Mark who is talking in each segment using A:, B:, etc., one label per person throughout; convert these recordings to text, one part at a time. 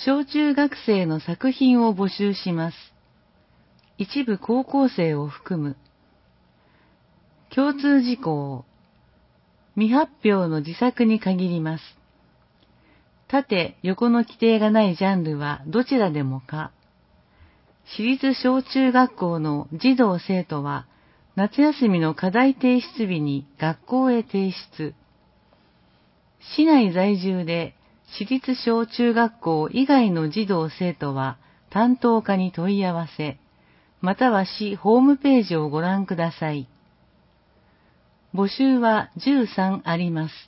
A: 小中学生の作品を募集します。一部高校生を含む。共通事項。未発表の自作に限ります。縦、横の規定がないジャンルはどちらでも可。私立小中学校の児童生徒は夏休みの課題提出日に学校へ提出。市内在住で私立小中学校以外の児童生徒は担当課に問い合わせ、または市ホームページをご覧ください。募集は13あります。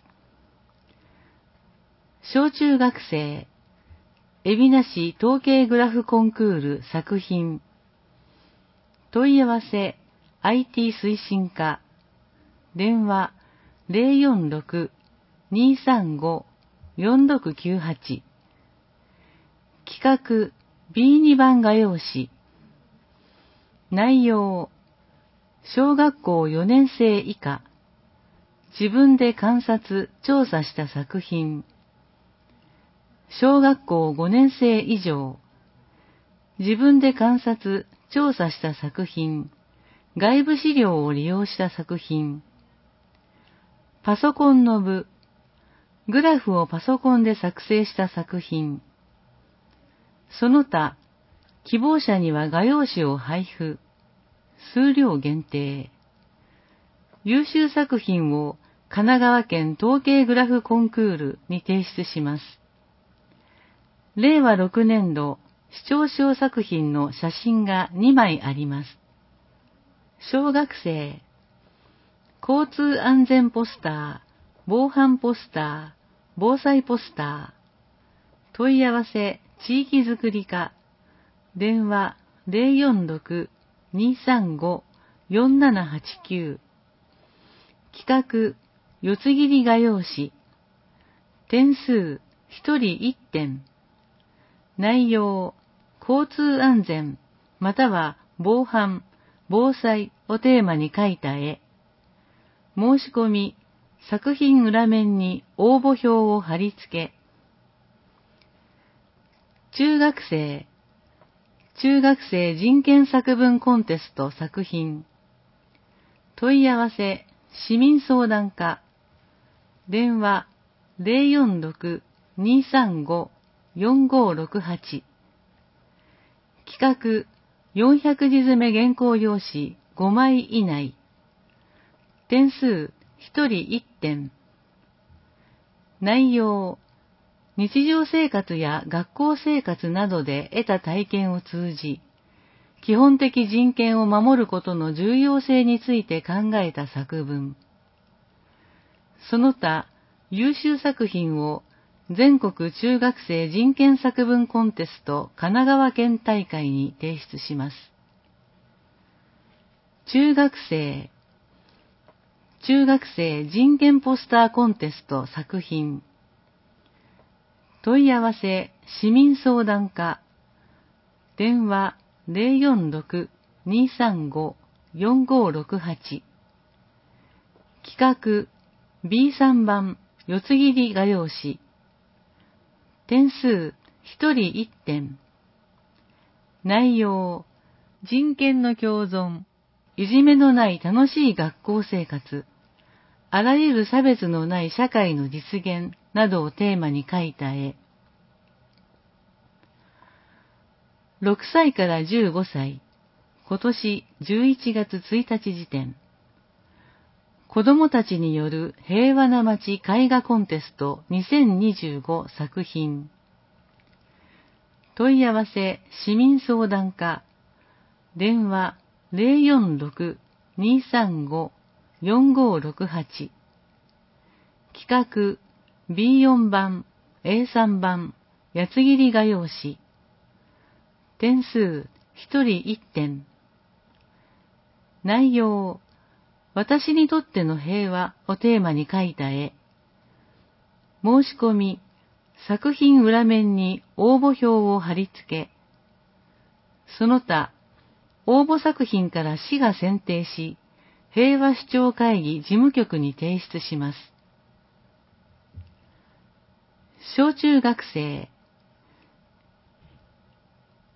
A: 小中学生、海老名市統計グラフコンクール作品。問い合わせ、IT 推進課。電話、046-235-4698。企画、B2 番画用紙。内容、小学校4年生以下。自分で観察・調査した作品。小学校5年生以上。自分で観察・調査した作品。外部資料を利用した作品。パソコンの部。グラフをパソコンで作成した作品。その他、希望者には画用紙を配布。数量限定。優秀作品を神奈川県統計グラフコンクールに提出します。令和6年度視聴賞作品の写真が2枚あります。小学生、交通安全ポスター、防犯ポスター、防災ポスター。問い合わせ、地域づくり課。電話、046-235-4789。企画、四つ切り画用紙。点数、1人1点。内容、交通安全、または防犯、防災をテーマに描いた絵。申し込み、作品裏面に応募表を貼り付け。中学生人権作文コンテスト作品。問い合わせ、市民相談課。電話、046-235-4568。企画、400字詰め原稿用紙5枚以内。点数、1人1点。内容、日常生活や学校生活などで得た体験を通じ、基本的人権を守ることの重要性について考えた作文。その他、優秀作品を全国中学生人権作文コンテスト神奈川県大会に提出します。中学生人権ポスターコンテスト作品。問い合わせ、市民相談課。電話、046-235-4568。企画、B3 番、四つ切り画用紙。点数、1人1点。内容、人権の共存、いじめのない楽しい学校生活、あらゆる差別のない社会の実現などをテーマに描いた絵。6歳から15歳、今年11月1日時点。子どもたちによる平和な街絵画コンテスト2025作品。問い合わせ、市民相談課。電話、046-235-4568。企画、B4 番、A3 番、八つ切り画用紙。点数、1人1点。内容、私にとっての平和をテーマに描いた絵。申し込み、作品裏面に応募表を貼り付け。その他、応募作品から市が選定し、平和首長会議事務局に提出します。小中学生、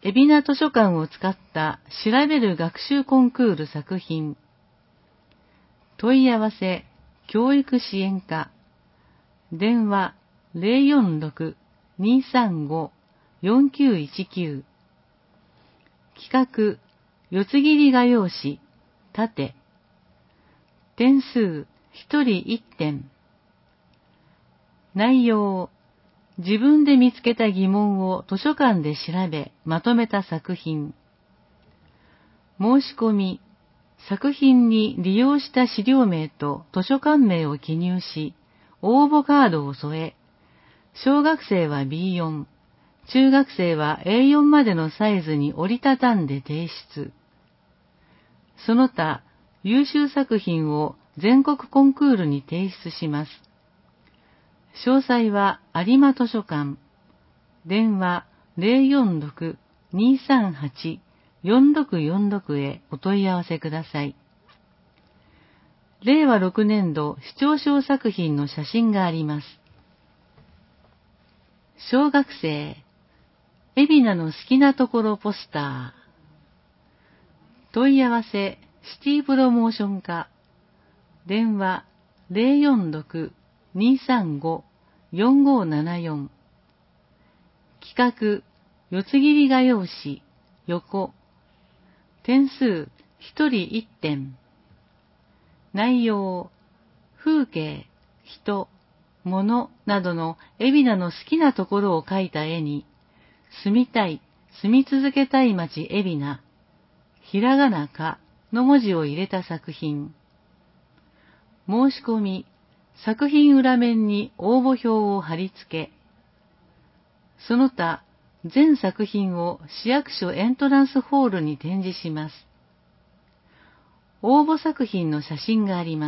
A: 海老名図書館を使った調べる学習コンクール作品。問い合わせ、教育支援課。電話046-235-4919。企画、四つ切り画用紙、縦。点数、一人一点。内容、自分で見つけた疑問を図書館で調べ、まとめた作品。申し込み、作品に利用した資料名と図書館名を記入し、応募カードを添え、小学生は B4、中学生は A4 までのサイズに折りたたんで提出。その他、優秀作品を全国コンクールに提出します。詳細は有馬図書館。電話046-238-4646へお問い合わせください。令和6年度視聴賞作品の写真があります。小学生、海老名の好きなところポスター。問い合わせ、シティプロモーション課。電話046-235-4574。企画、四つ切り画用紙、横。点数、一人一点。内容、風景、人、物などの海老名の好きなところを描いた絵に、住みたい、住み続けたい町海老名、ひらがなかの文字を入れた作品。申し込み、作品裏面に応募表を貼り付け、その他、全作品を市役所エントランスホールに展示します。応募作品の写真があります。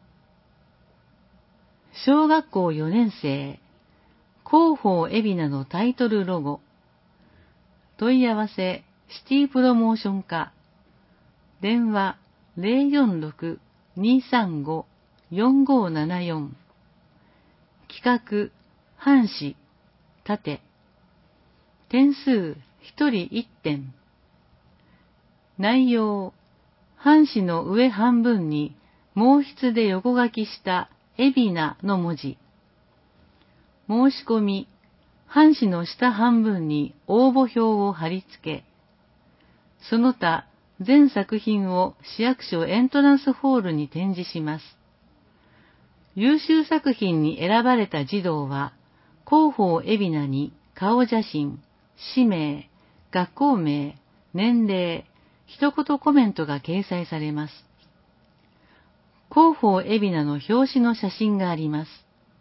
A: 小学校4年生、広報海老名のタイトルロゴ。問い合わせ、シティプロモーション課。電話046-235-4574。企画、半紙、縦。点数、一人一点。内容、半紙の上半分に毛筆で横書きした海老名の文字。申し込み、半紙の下半分に応募表を貼り付け、その他全作品を市役所エントランスホールに展示します。優秀作品に選ばれた児童は、広報海老名に顔写真、氏名、学校名、年齢、一言コメントが掲載されます。広報海老名の表紙の写真があります。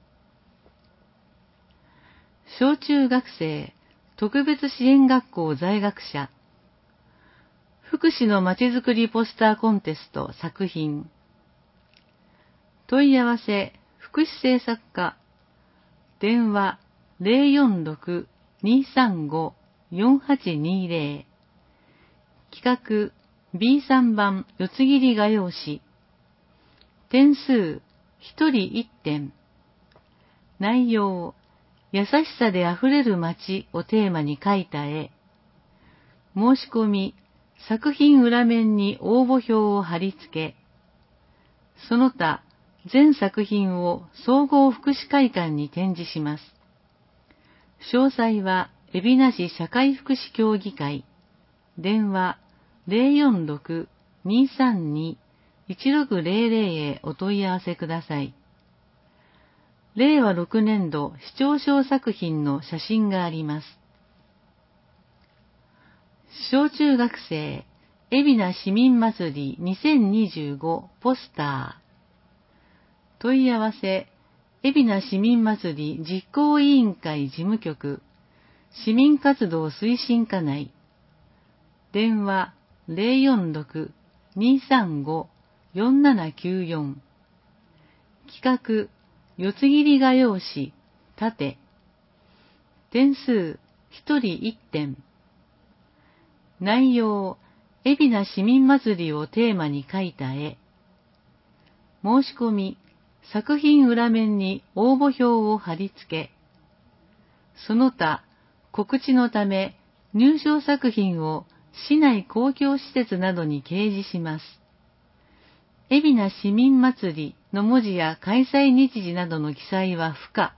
A: 小中学生特別支援学校在学者。福祉のまちづくりポスターコンテスト作品。問い合わせ、福祉政策課。電話046-235-4820。企画 B3 番四つ切り画用紙。点数、一人一点。内容、優しさであふれる街をテーマに描いた絵。申し込み、作品裏面に応募表を貼り付け、その他、全作品を総合福祉会館に展示します。詳細は、海老名市社会福祉協議会。電話046-232-1600へお問い合わせください。令和6年度視聴賞作品の写真があります。小中学生海老名市民祭り2025ポスター。問い合わせ、海老名市民祭り実行委員会事務局、市民活動推進課内。電話046-235-4794。企画、四つ切り画用紙、縦。点数、一人一点。内容、海老名市民祭りをテーマに描いた絵。申し込み、作品裏面に応募表を貼り付け、その他、告知のため入賞作品を市内公共施設などに掲示します。海老名市民祭りの文字や開催日時などの記載は不可。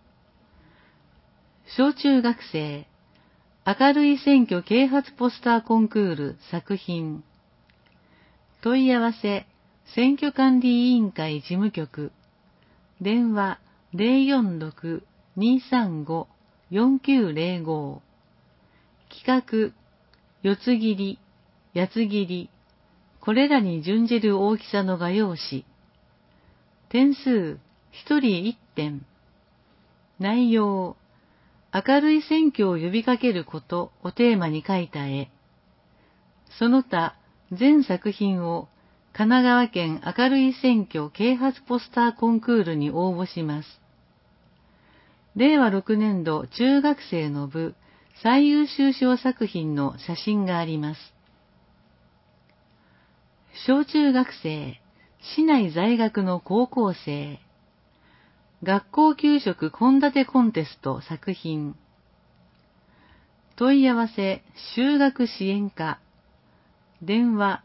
A: 小中学生、明るい選挙啓発ポスターコンクール作品。問い合わせ、選挙管理委員会事務局。電話046-235-4905。企画、四つ切り、八つ切り、これらに準じる大きさの画用紙。点数、一人一点。内容、明るい選挙を呼びかけることをテーマに描いた絵。その他、全作品を神奈川県明るい選挙啓発ポスターコンクールに応募します。令和6年度中学生の部最優秀賞作品の写真があります。小中学生、市内在学の高校生、学校給食献立コンテスト作品。問い合わせ、就学支援課。電話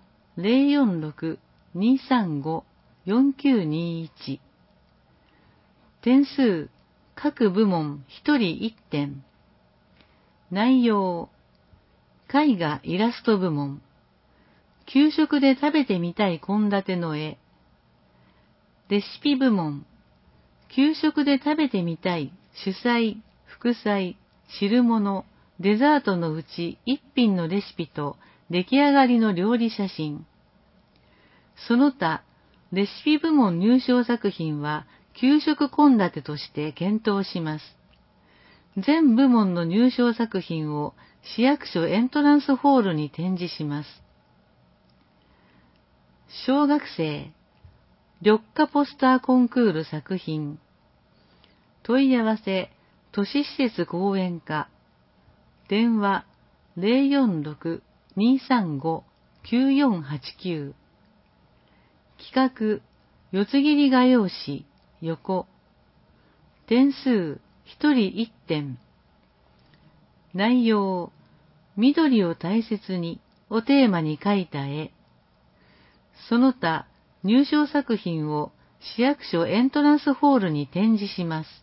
A: 046-235-4921。点数、各部門1人1点。内容、絵画イラスト部門。給食で食べてみたい献立の絵。レシピ部門。給食で食べてみたい主菜、副菜、汁物、デザートのうち一品のレシピと出来上がりの料理写真。その他、レシピ部門入賞作品は給食献立として検討します。全部門の入賞作品を市役所エントランスホールに展示します。小学生、緑化ポスターコンクール作品。問い合わせ、都市施設講演課。電話046-235-9489。企画、四つ切り画用紙、横。点数、一人一点。内容、緑を大切にをテーマに描いた絵。その他、入賞作品を市役所エントランスホールに展示します。